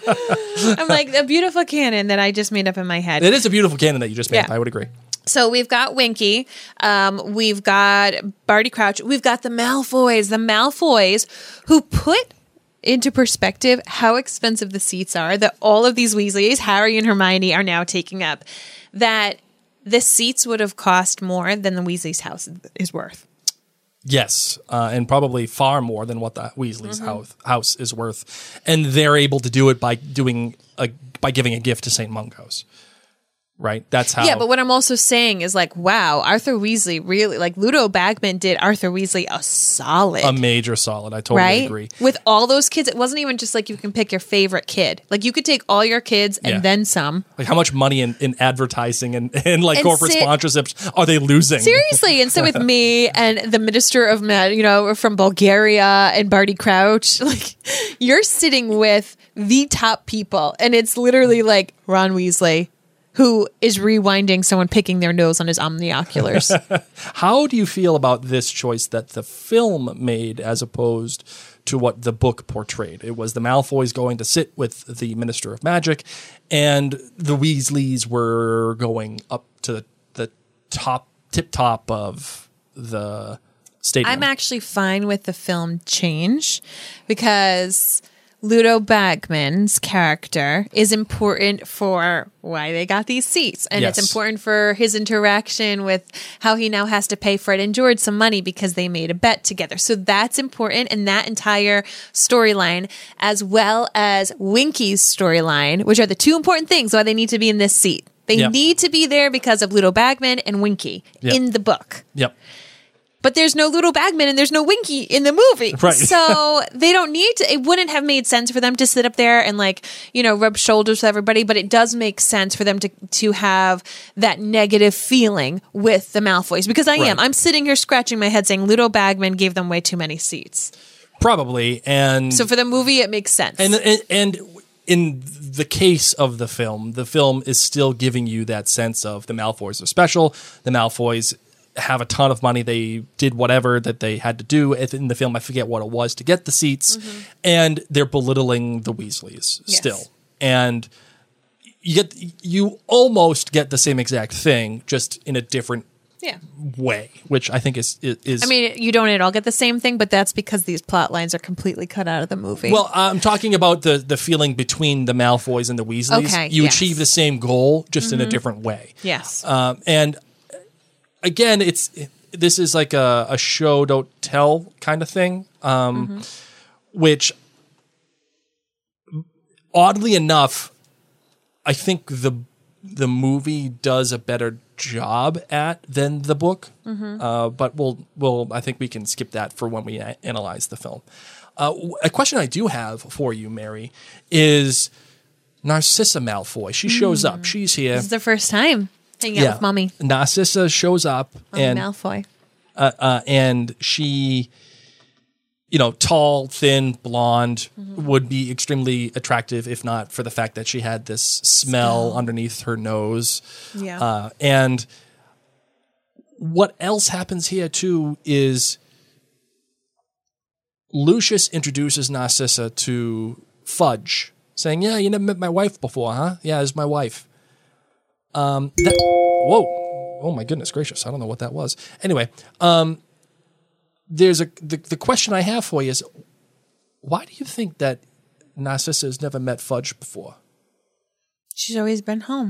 B: no! I'm like a beautiful cannon that I just made up in my head.
C: It is a beautiful canon that you just made.
B: Yeah.
C: I would agree.
B: So we've got Winky, um, we've got Barty Crouch, we've got the Malfoys, the Malfoys who put into perspective how expensive the seats are that all of these Weasleys, Harry and Hermione, are now taking up. That the seats would have cost more than the Weasley's house is worth.
C: Yes, uh, and probably far more than what the Weasley's
B: Mm-hmm.
C: house, house is worth, and they're able to do it by doing a by giving a gift to Saint Mungo's. Right, that's how.
B: Yeah, but what I'm also saying is like, wow, Arthur Weasley really, like Ludo Bagman did Arthur Weasley a solid.
C: a major solid. I totally
B: Right?
C: agree.
B: With all those kids, it wasn't even just like you can pick your favorite kid. Like you could take all your kids and
C: Yeah.
B: then some.
C: Like how much money in, in advertising and, and like
B: And
C: corporate
B: sit-
C: sponsorships are they losing?
B: Seriously, and so with me and the Minister of Med, you know, from Bulgaria and Barty Crouch, like you're sitting with the top people, and it's literally like Ron Weasley, who is rewinding someone picking their nose on his omnioculars.
C: How do you feel about this choice that the film made as opposed to what the book portrayed? It was the Malfoys going to sit with the Minister of Magic, and the Weasleys were going up to the, the top, tip top of the stadium.
B: I'm actually fine with the film change because Ludo Bagman's character is important for why they got these seats. And
C: Yes.
B: it's important for his interaction with how he now has to pay Fred and George some money because they made a bet together. So that's important. And that entire storyline, as well as Winky's storyline, which are the two important things why they need to be in this seat. They
C: Yep.
B: need to be there because of Ludo Bagman and Winky
C: Yep.
B: in the book.
C: Yep.
B: But there's no Ludo Bagman and there's no Winky in the movie.
C: Right.
B: So they don't need to, it wouldn't have made sense for them to sit up there and like, you know, rub shoulders with everybody, but it does make sense for them to to have that negative feeling with the Malfoys because I am.
C: Right.
B: I'm sitting here scratching my head saying Ludo Bagman gave them way too many seats.
C: Probably. And
B: So for the movie, it makes sense.
C: And, and and in the case of the film, the film is still giving you that sense of the Malfoys are special. The Malfoys have a ton of money. They did whatever that they had to do in the film. I forget what it was to get the seats,
B: Mm-hmm.
C: and they're belittling the Weasleys
B: Yes.
C: still. And you get you almost get the same exact thing, just in a different
B: yeah.
C: way, which I think is is.
B: I mean, you don't at all get the same thing, but that's because these plot lines are completely cut out of the movie.
C: Well, I'm talking about the the feeling between the Malfoys and the Weasleys.
B: Okay,
C: you
B: yes.
C: achieve the same goal, just in a different way.
B: yes.
C: Um, and again, it's this is like a, a show don't tell kind of thing, um, mm-hmm. which oddly enough, I think the the movie does a better job at than the book. Mm-hmm. Uh, but we'll we'll I think we can skip that for when we a- analyze the film. Uh, a question I do have for you, Mary, is Narcissa Malfoy. She shows mm. up. She's here.
B: This is the first time hanging
C: yeah.
B: out with Mommy.
C: Narcissa shows up.
B: Mommy
C: and
B: Malfoy.
C: Uh, uh, and she, you know, tall, thin, blonde, mm-hmm. would be extremely attractive if not for the fact that she had this smell Still. underneath her nose.
B: Yeah.
C: Uh, and what else happens here, too, is Lucius introduces Narcissa to Fudge, saying, yeah, you never met my wife before, huh? Yeah, this is my wife. Um, that, whoa. Oh, my goodness gracious. I don't know what that was. Anyway, um, there's a the, the question I have for you is, why do you think that Narcissa has never met Fudge before?
B: She's always been home.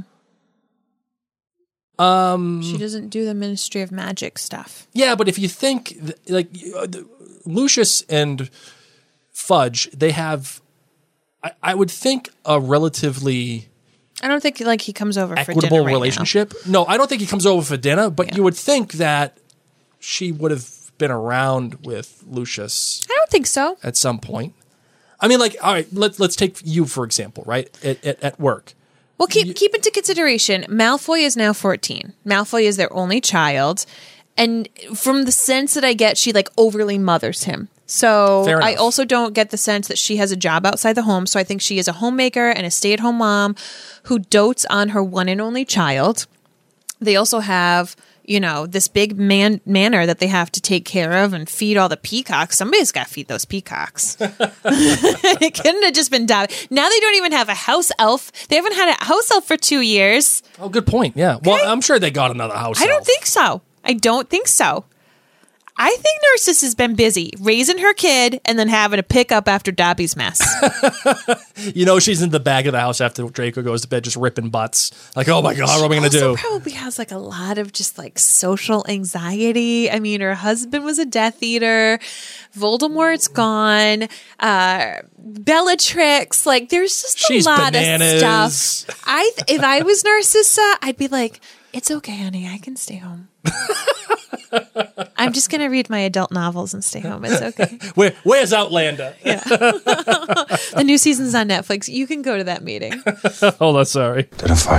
C: Um,
B: she doesn't do the Ministry of Magic stuff.
C: Yeah, but if you think, like, Lucius and Fudge, they have, I, I would think, a relatively...
B: I don't think like he comes over
C: equitable
B: for dinner right
C: relationship.
B: Now.
C: No, I don't think he comes over for dinner, but
B: yeah.
C: you would think that she would have been around with Lucius.
B: I don't think so.
C: At some point. I mean, like, all right, let's let's take you for example, right? At at, at work.
B: Well, keep you, keep into consideration, Malfoy is now fourteen. Malfoy is their only child, and from the sense that I get, she like overly mothers him. So I also don't get the sense that she has a job outside the home. So I think she is a homemaker and a stay-at-home mom who dotes on her one and only child. They also have, you know, this big man manor that they have to take care of and feed all the peacocks. Somebody's got to feed those peacocks. It couldn't have just been Dobby. Now they don't even have a house elf. They haven't had a house elf for two years.
C: Oh, good point. Yeah. Okay. Well, I'm sure they got another house
B: I
C: elf.
B: don't think so. I don't think so. I think Narcissa's been busy raising her kid and then having to pick up after Dobby's mess.
C: You know, she's in the back of the house after Draco goes to bed, just ripping butts. Like, oh my God, what are we going to do?
B: She probably has like a lot of just like social anxiety. I mean, her husband was a Death Eater. Voldemort's gone. Uh, Bellatrix. Like, there's just
C: she's
B: a lot
C: bananas.
B: of stuff. I, if I was Narcissa, I'd be like, it's okay, honey. I can stay home. I'm just going to read my adult novels and stay home. It's okay.
C: Where, where's Outlander?
B: Yeah. The new season's on Netflix. You can go to that meeting.
C: Hold on, sorry.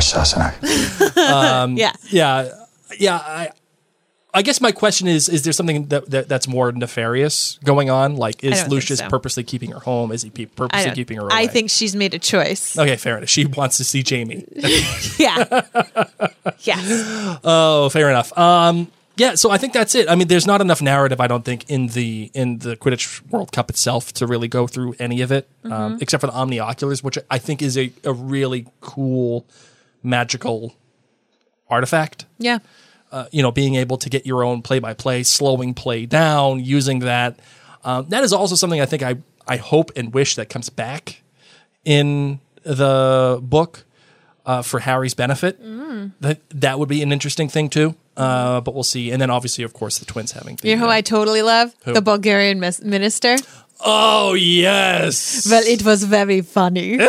C: um,
B: yeah.
C: Yeah. Yeah. I, I guess my question is, is there something that, that that's more nefarious going on? Like, is Lucius so. purposely keeping her home? Is he pe- purposely keeping her away?
B: I think she's made a choice.
C: Okay, fair enough. She wants to see Jamie.
B: Yeah. Yes.
C: Oh, fair enough. Um, yeah, so I think that's it. I mean, there's not enough narrative, I don't think, in the in the Quidditch World Cup itself to really go through any of it, mm-hmm. um, except for the Omnioculars, which I think is a, a really cool, magical artifact.
B: Yeah.
C: Uh, you know, being able to get your own play-by-play, slowing play down, using that. Um, that is also something I think I, I hope and wish that comes back in the book uh, for Harry's benefit. Mm. That that would be an interesting thing too. Uh, but we'll see. And then obviously, of course, the twins having the,
B: you know who
C: uh,
B: I totally love?
C: Who?
B: The Bulgarian mis- minister.
C: Oh, yes.
B: Well, it was very funny.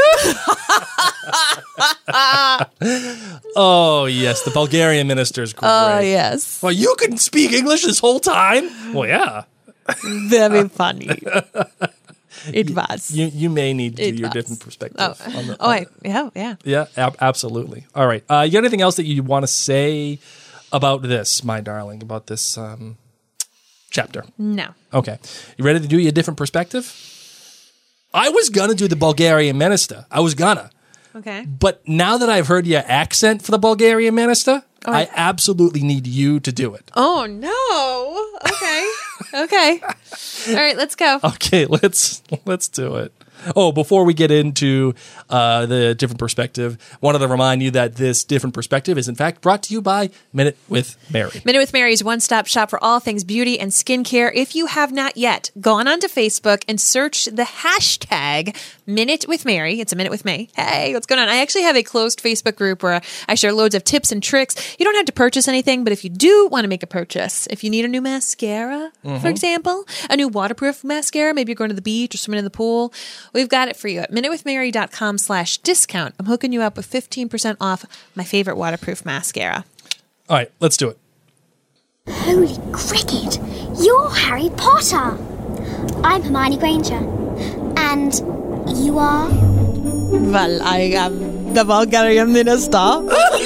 C: Oh, yes. The Bulgarian minister is great.
B: Oh, yes.
C: Well, you can speak English this whole time? Well, yeah.
B: Very funny. It was.
C: You you may need to
B: it
C: do your
B: was.
C: different perspective.
B: Oh,
C: on the,
B: oh wait. Yeah, yeah.
C: Yeah, ab- absolutely. All right. Uh, you got anything else that you want to say about this, my darling, about this um, chapter?
B: No.
C: Okay. You ready to do your different perspective? I was going to do the Bulgarian minister. I was going to.
B: Okay.
C: But now that I've heard your accent for the Bulgarian minister,
B: oh,
C: I absolutely need you to do it.
B: Oh, no. Okay. Okay. All right, let's go.
C: Okay, let's let's do it. Oh, before we get into uh, the different perspective, wanted to remind you that this different perspective is in fact brought to you by Minute with Mary.
B: Minute with Mary is one-stop shop for all things beauty and skincare. If you have not yet, go on onto Facebook and search the hashtag Minute with Mary. It's a Minute with Me. Hey, what's going on? I actually have a closed Facebook group where I share loads of tips and tricks. You don't have to purchase anything, but if you do want to make a purchase, if you need a new mascara, mm-hmm. for example, a new waterproof mascara, maybe you're going to the beach or swimming in the pool, we've got it for you at minutewithmary.com slash discount. I'm hooking you up with fifteen percent off my favorite waterproof mascara.
C: All right, let's do it.
G: Holy cricket! You're Harry Potter! I'm Hermione Granger. And you are?
B: Well, I am the Bulgarian minister.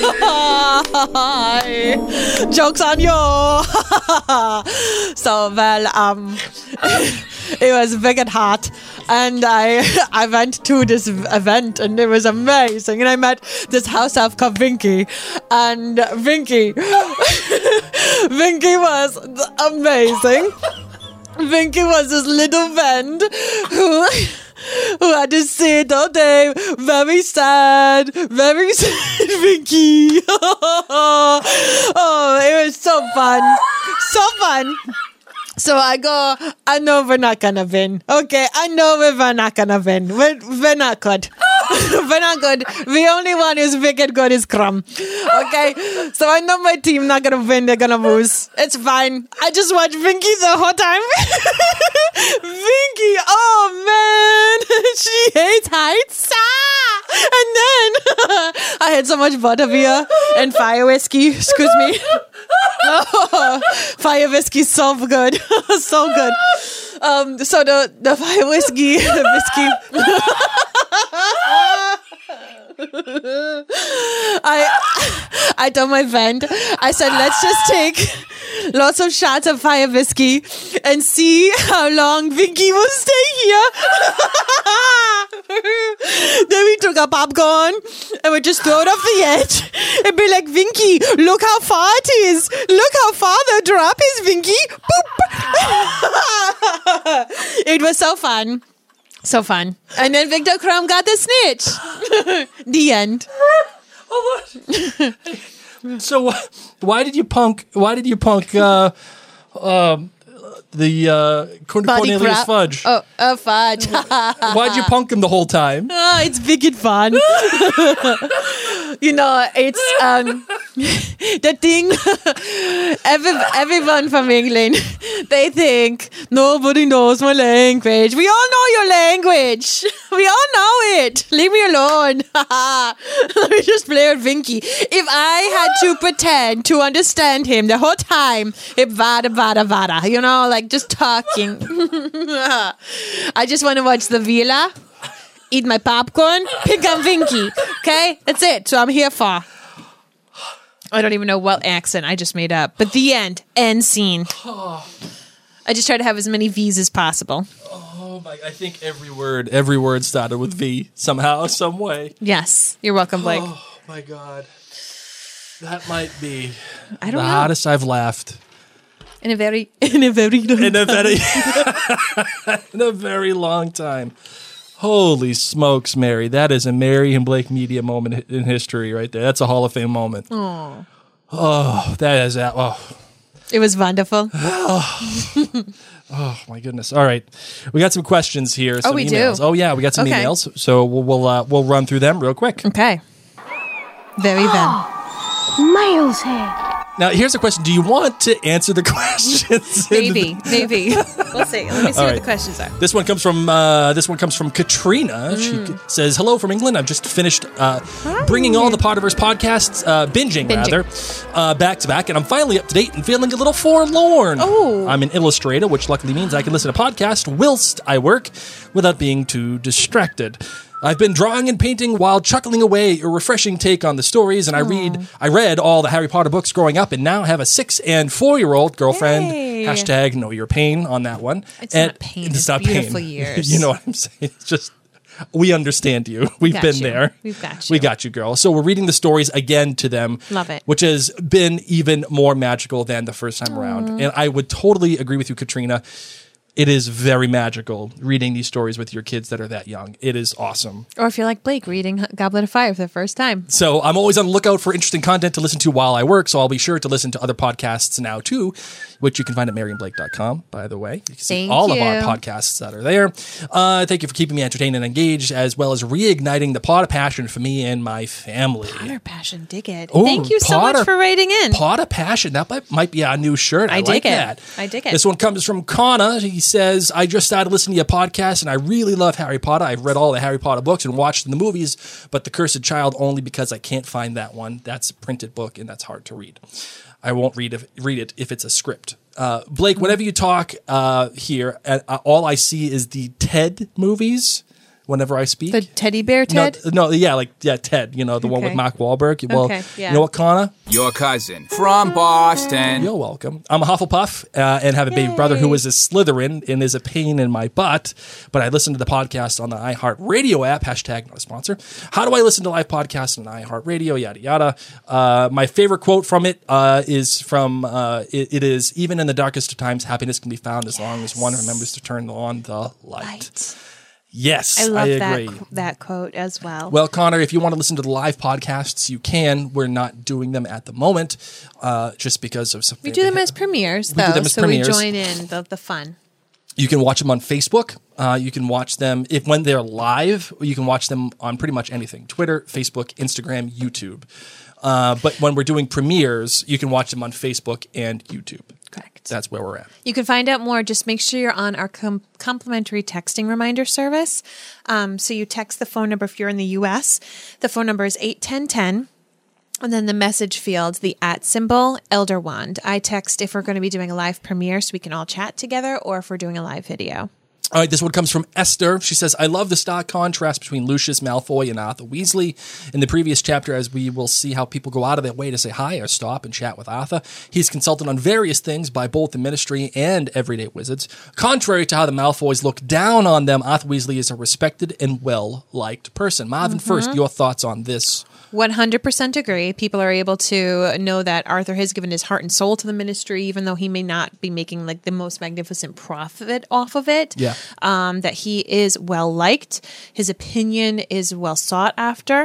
B: Joke's on you! So, well, um, it was very hot. And I I went to this event and it was amazing. And I met this house elf called Vinky. And Vinky, Vinky was amazing. Vinky was this little vend who... who had to sit all day, very sad, very sad, Vinky. Oh, it was so fun. So fun. So I go, I know we're not going to win. Okay, I know we're not going to win. We're, we're not good. We're not good. The only one who's wicked good is Crumb. Okay, so I know my team not going to win. They're going to lose. It's fine. I just watch Vinky the whole time. Vinky, oh man, she hates heights. And then I had so much butterbeer and fire whiskey. Excuse me. Oh, fire whiskey, so good. So good. Um, so the, the fire whiskey, the whiskey. I I told my friend, I said, let's just take lots of shots of fire whiskey and see how long Vinky will stay here. Then we took our popcorn and we just throw it off the edge and be like, Vinky, look how far it is. Look how far the drop is, Vinky. Boop. It was so fun. So fun. And then Victor Crumb got the snitch. The end.
C: So uh, why did you punk? Why did you punk uh, um, the uh, Corn- Cornelius crap. Fudge?
B: Oh, uh, Fudge.
C: Why'd you punk him the whole time?
B: Oh, it's wicked fun. You know, it's um, the thing. Every, everyone from England, they think nobody knows my language. We all know your language. We all know it. Leave me alone. Let me just play with Vinky. If I had to pretend to understand him the whole time, it vada vada vada. You know, like just talking. I just want to watch the villa. Eat my popcorn, pick on Vinky. Okay? That's it. So I'm here for. I don't even know what accent I just made up. But the end. End scene. I just try to have as many V's as possible.
C: Oh my, I think every word, every word started with V somehow, some way.
B: Yes. You're welcome, Blake.
C: Oh my God. That might be
B: I don't
C: the
B: know.
C: hardest I've laughed.
B: In a very, in a very long
C: in a
B: time.
C: very, in a very long time. Holy smokes, Mary. That is a Mary and Blake media moment in history right there. That's a Hall of Fame moment.
B: Oh,
C: oh that is that. Oh.
B: It was wonderful.
C: oh. oh, my goodness. All right. We got some questions here. Some
B: oh, we
C: emails.
B: do?
C: Oh, yeah. We got some
B: okay.
C: emails. So we'll we'll, uh, we'll run through them real quick.
B: Okay. Very then.
G: Miles here.
C: Now, here's a question. Do you want to answer the questions?
B: Maybe, maybe. We'll see. Let me see
C: All
B: what
C: right.
B: the questions are.
C: This one comes from uh, this one comes from Katrina.
B: Mm.
C: She says, "Hello from England. I've just finished uh, bringing all the Potterverse podcasts, uh, binging,
B: Binging.
C: rather, uh, back to back, and I'm finally up to date and feeling a little forlorn.
B: Oh.
C: I'm an illustrator, which luckily means I can listen to podcasts whilst I work without being too distracted." I've been drawing and painting while chuckling away a refreshing take on the stories, and I read, I read all the Harry Potter books growing up, and now have a six and four year old girlfriend.
B: Yay.
C: Hashtag know your pain on that one.
B: It's
C: and
B: not pain.
C: It's,
B: It's
C: not
B: beautiful
C: pain.
B: years.
C: You know what I'm saying? It's just we understand you. We've
B: Got
C: been
B: you.
C: there.
B: We've got you.
C: We got you, girl. So we're reading the stories again to them.
B: Love it.
C: Which has been even more magical than the first time around. And I would totally agree with you, Katrina. it is very magical reading these stories with your kids that are that young. It is awesome.
B: Or if you're like Blake, reading Goblet of Fire for the first time.
C: So I'm always on the lookout for interesting content to listen to while I work, so I'll be sure to listen to other podcasts now too, which you can find at mary and blake dot com, by the way. You can see
B: Thank
C: all
B: you.
C: of our podcasts that are there. Uh, thank you for keeping me entertained and engaged, as well as reigniting the pot of passion for me and my family.
B: Potter Passion, dig it.
C: Ooh,
B: Thank you so
C: Potter-
B: much for writing in.
C: Pot of Passion. That might, might be a new shirt. I,
B: I dig
C: like
B: it.
C: that.
B: I dig it.
C: This one comes from Connor. He says, I just started listening to your podcast and I really love Harry Potter. I've read all the Harry Potter books and watched the movies, but The Cursed Child only because I can't find that one. That's a printed book and that's hard to read. I won't read if, read it if it's a script. Uh, Blake, whenever you talk uh, here, uh, all I see is the Ted movies. Whenever I speak,
B: The teddy bear Ted?
C: No, no, yeah, like yeah, Ted. You know, the one with
B: Okay.
C: Mark Wahlberg. Well,
B: Okay, yeah.
C: you know what, Connor?
D: Your cousin from Boston.
C: You're welcome. I'm a Hufflepuff uh, and have a baby brother who is a Slytherin and is a pain in my butt. But I listen to the podcast on the iHeartRadio app. Hashtag not a sponsor. How do I listen to live podcasts on iHeartRadio? Yada yada. Uh, my favorite quote from it uh, is from uh, it, it is even in the darkest of times, happiness can be found as long as one remembers to turn on the light.
B: Right.
C: Yes,
B: I love
C: I
B: that
C: agree.
B: qu- that quote as well.
C: Well, Connor, if you want to listen to the live podcasts, you can. We're not doing them at the moment, uh, just because of something.
B: we do them as premieres,
C: We
B: though,
C: do them as
B: so
C: premieres.
B: we join in the, the fun.
C: You can watch them on Facebook. Uh, you can watch them if when they're live. You can watch them on pretty much anything: Twitter, Facebook, Instagram, YouTube. Uh, but when we're doing premieres, you can watch them on Facebook and YouTube.
B: Correct.
C: That's where we're at.
B: You can find out more. Just make sure you're on our com- complimentary texting reminder service. Um, so you text the phone number if you're in the U S. The phone number is eight one zero one zero. And then the message field, the at symbol, Elder Wand. I text if we're going to be doing a live premiere so we can all chat together, or if we're doing a live video.
C: All right, this one comes from Esther. She says, I love the stark contrast between Lucius Malfoy and Arthur Weasley. In the previous chapter, as we will see how people go out of their way to say hi or stop and chat with Arthur, he's consulted on various things by both the Ministry and everyday wizards. Contrary to how the Malfoys look down on them, Arthur Weasley is a respected and well-liked person. Marvin,
B: Mm-hmm.
C: first, your thoughts on this?
B: one hundred percent agree. People are able to know that Arthur has given his heart and soul to the Ministry, even though he may not be making like the most magnificent profit off of it.
C: Yeah.
B: Um, that he is well liked. His opinion is well sought after.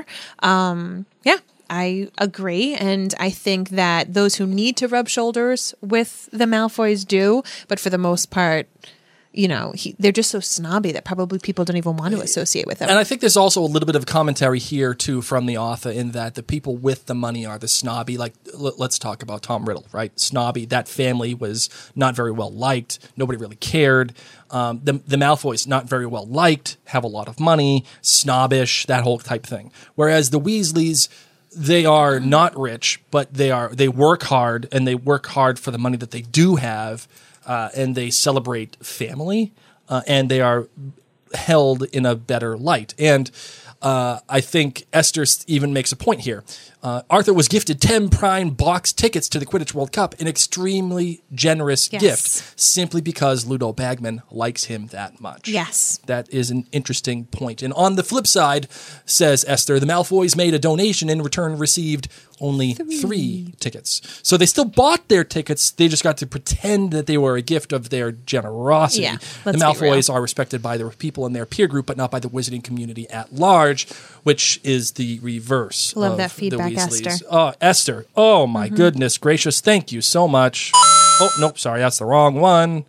B: Um, yeah. I agree, and I think that those who need to rub shoulders with the Malfoys do, but for the most part, you know, he, they're just so snobby that probably people don't even want to associate with them.
C: And I think there's also a little bit of commentary here, too, from the author in that the people with the money are the snobby. Like, l- let's talk about Tom Riddle, right? Snobby. That family was not very well liked. Nobody really cared. Um, the, the Malfoys, not very well liked, have a lot of money, snobbish, that whole type thing. Whereas the Weasleys, they are not rich, but they are they work hard, and they work hard for the money that they do have. Uh, and they celebrate family, uh, and they are held in a better light. And uh, I think Esther even makes a point here. Uh, Arthur was gifted ten prime box tickets to the Quidditch World Cup, an extremely generous
B: Yes.
C: gift, simply because Ludo Bagman likes him that much.
B: Yes.
C: That is an interesting point. And on the flip side, says Esther, the Malfoys made a donation and in return received only three. three tickets. So they still bought their tickets. They just got to pretend that they were a gift of their generosity.
B: Yeah,
C: the
B: let's be
C: Malfoys
B: real.
C: are respected by their people in their peer group, but not by the wizarding community at large, which is the reverse.
B: Love
C: of
B: that feedback,
C: the Weasleys.
B: Esther.
C: Oh, Esther. Oh, my
B: Mm-hmm.
C: goodness gracious. Thank you so much. Oh, nope. Sorry. That's the wrong one.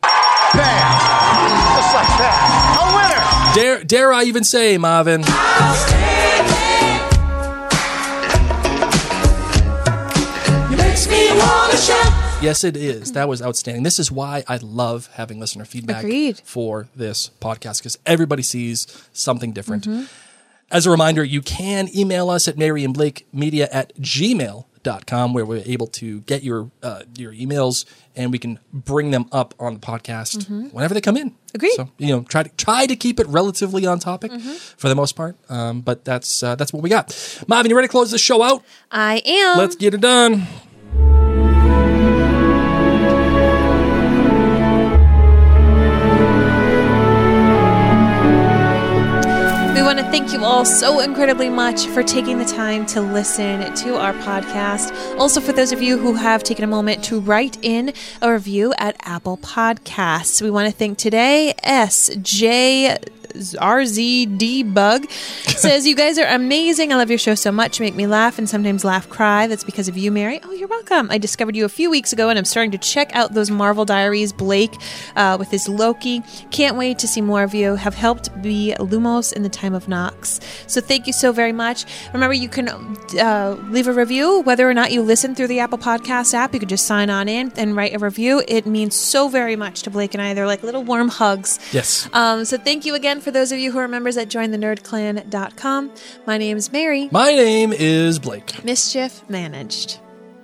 F: Bam! Just like that. A winner!
C: Dare, dare I even say, Marvin? Yes, it is. That was outstanding. This is why I love having listener feedback
B: Agreed.
C: for this podcast, because everybody sees something different.
B: Mm-hmm.
C: As a reminder, you can email us at maryandblakemedia at gmail dot com, where we're able to get your uh, your emails and we can bring them up on the podcast whenever they come in.
B: Agreed.
C: So, you know, try to try to keep it relatively on topic for the most part. Um, but that's uh, that's what we got. Marvin, you ready to close the show out?
B: I am.
C: Let's get it done.
B: We want to Thank you all so incredibly much for taking the time to listen to our podcast. Also, for those of you who have taken a moment to write in a review at Apple Podcasts, we want to thank today S J R Z D Bug says, you guys are amazing. I love your show so much. You make me laugh and sometimes laugh cry. That's because of you, Mary. Oh, you're welcome. I discovered you a few weeks ago and I'm starting to check out those Marvel Diaries. Blake uh, with his Loki. Can't wait to see more of you. Have helped be Lumos in the time of Nox. So thank you so very much. Remember, you can uh, leave a review whether or not you listen through the Apple Podcast app. You can just sign on in and write a review. It means so very much to Blake and I. They're like little warm hugs.
C: Yes.
B: Um, so thank you again for those of you who are members at join the nerd clan dot com. My name is Mary.
C: My name is Blake.
B: Mischief managed.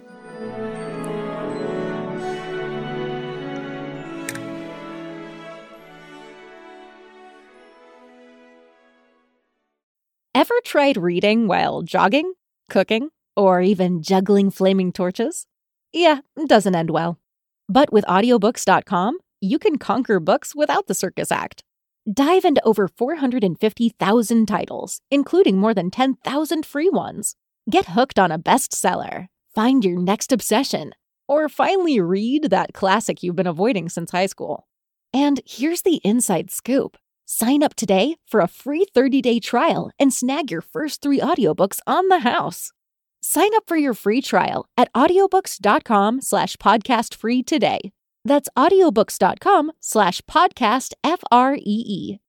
A: Ever tried reading while jogging, cooking, or even juggling flaming torches? Yeah, it doesn't end well. But with audiobooks dot com, you can conquer books without the circus act. Dive into over four hundred fifty thousand titles, including more than ten thousand free ones. Get hooked on a bestseller, find your next obsession, or finally read that classic you've been avoiding since high school. And here's the inside scoop. Sign up today for a free thirty-day trial and snag your first three audiobooks on the house. Sign up for your free trial at audiobooks dot com slash podcast free today. That's audiobooks dot com slash podcast F R E E.